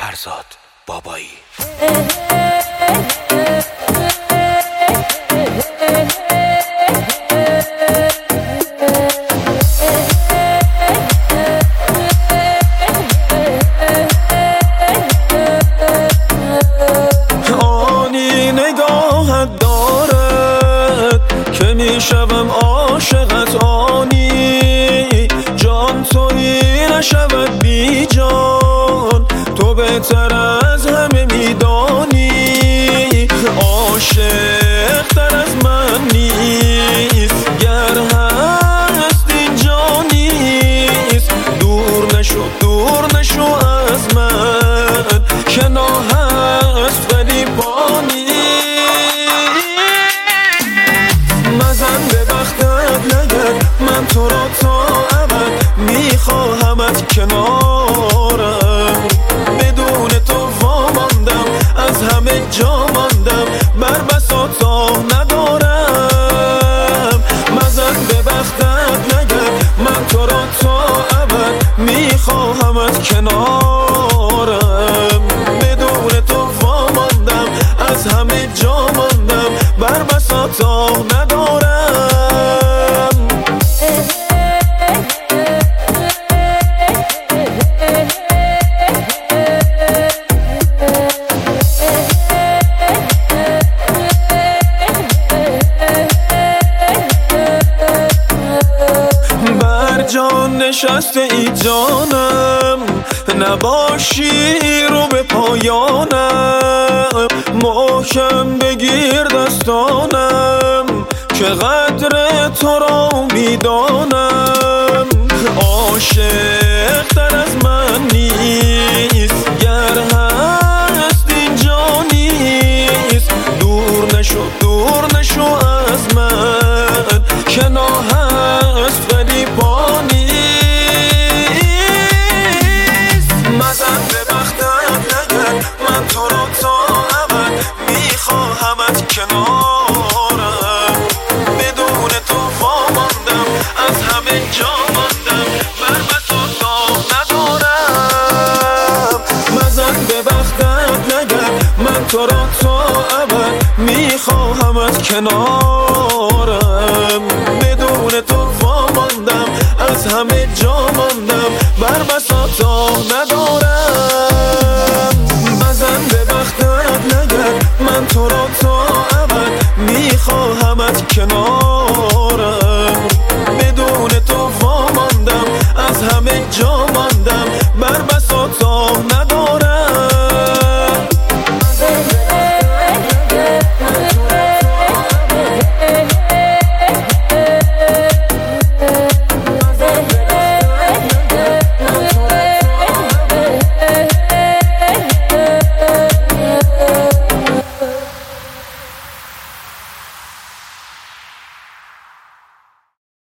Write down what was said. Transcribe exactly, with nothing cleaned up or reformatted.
فرزاد بابایی. آنی نگاهت دارد که میشوم عاشقت، آنی جان تویی نشود بی جان، تو بهتر از همه میدانی. عاشق تر از من نیست، گر هست اینجا نیست. دور نشو دور نشو از من، که نا هست ولی پا نیست. مزن به بختت نگرد، من تو را تا ابد میخواهمت کنارم. بدون تو واماندم، از همه جا ماندم، بر بساطا ندارم. مزن به بختت نگرد، من تو را تا ابد میخواهمت کنارم. بدون تو واماندم، از همه جا ماندم، بر بساطا ندارم. جان نشسته ای جانم، نباشی رو به پایانم. محکم بگیر دستانم، که قدر تو را میدانم. عاشق تر از من نیست، گر هست اینجا نیست. دور نشو دور نشو از من، که نا هست ولی پا نیست. مزن به بختت نگرد، من تو را تا ابد میخواهمت کنارم. بدون تو واماندم، از همه جا ماندم، بر بساطا ندارم. مزن به بختت نگرد، من تو را تا ابد میخواهمت کنارم. بدون تو واماندم، از همه